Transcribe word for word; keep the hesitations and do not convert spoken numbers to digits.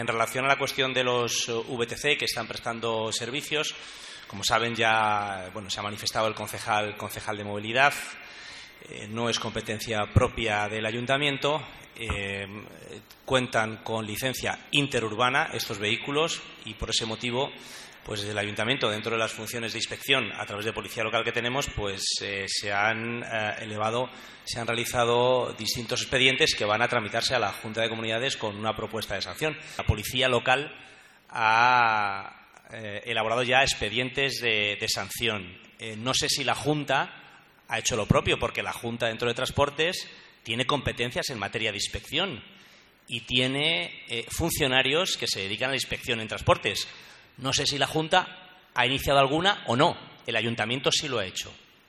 En relación a la cuestión de los V T C que están prestando servicios, como saben ya bueno, se ha manifestado el concejal, concejal de movilidad, eh, no es competencia propia del ayuntamiento, eh, cuentan con licencia interurbana estos vehículos y por ese motivo pues desde el ayuntamiento, dentro de las funciones de inspección a través de policía local que tenemos, pues eh, se han eh, elevado, se han realizado distintos expedientes que van a tramitarse a la Junta de Comunidades con una propuesta de sanción. La policía local ha eh, elaborado ya expedientes de, de sanción. Eh, no sé si la Junta ha hecho lo propio, porque la Junta dentro de Transportes tiene competencias en materia de inspección y tiene eh, funcionarios que se dedican a la inspección en transportes. No sé si la Junta ha iniciado alguna o no. El ayuntamiento sí lo ha hecho.